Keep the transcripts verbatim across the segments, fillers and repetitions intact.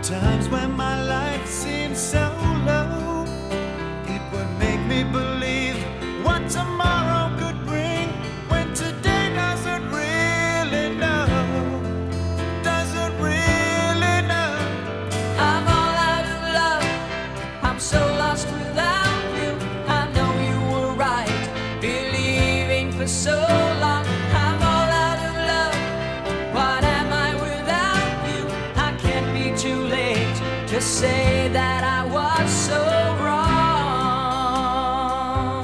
Times when my life seems so low, it would make me believe what tomorrow could bring, when today doesn't really know, doesn't really know. I'm all out of love, I'm so lost without you. I know you were right, believing for so long. I'm all out of love, what am I without you? I can't be too late to say that I was so wrong.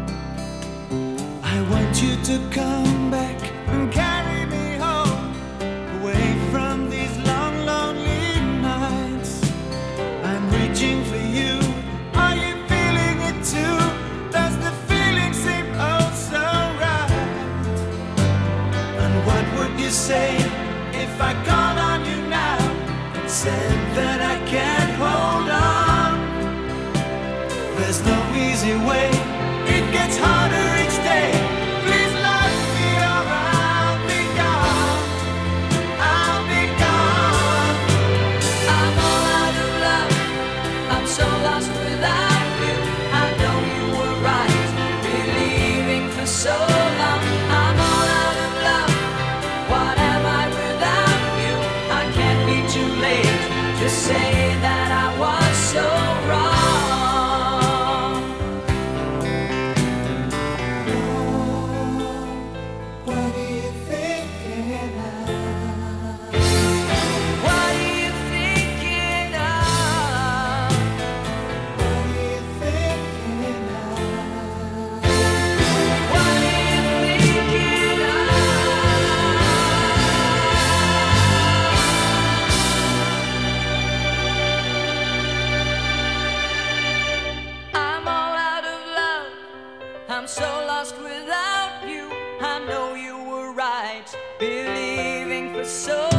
I want you to come back and carry me home, away from these long, lonely nights. I'm reaching for you. Are you feeling it too? Does the feeling seem oh so right? And what would you say if I called on you now and said that I can't hold on? There's no easy way, it gets harder each day. Please love me or I'll be gone, I'll be gone. I'm all out of love, I'm so lost without you. I know you were right, believing for so long. I'm all out of love, what am I without you? I can't be too late to say that I was so wrong. What are you thinking of? What are you thinking of? What are you thinking of? What are you thinking of? I'm all out of love, I'm so lost without you. I know you were right, believing for so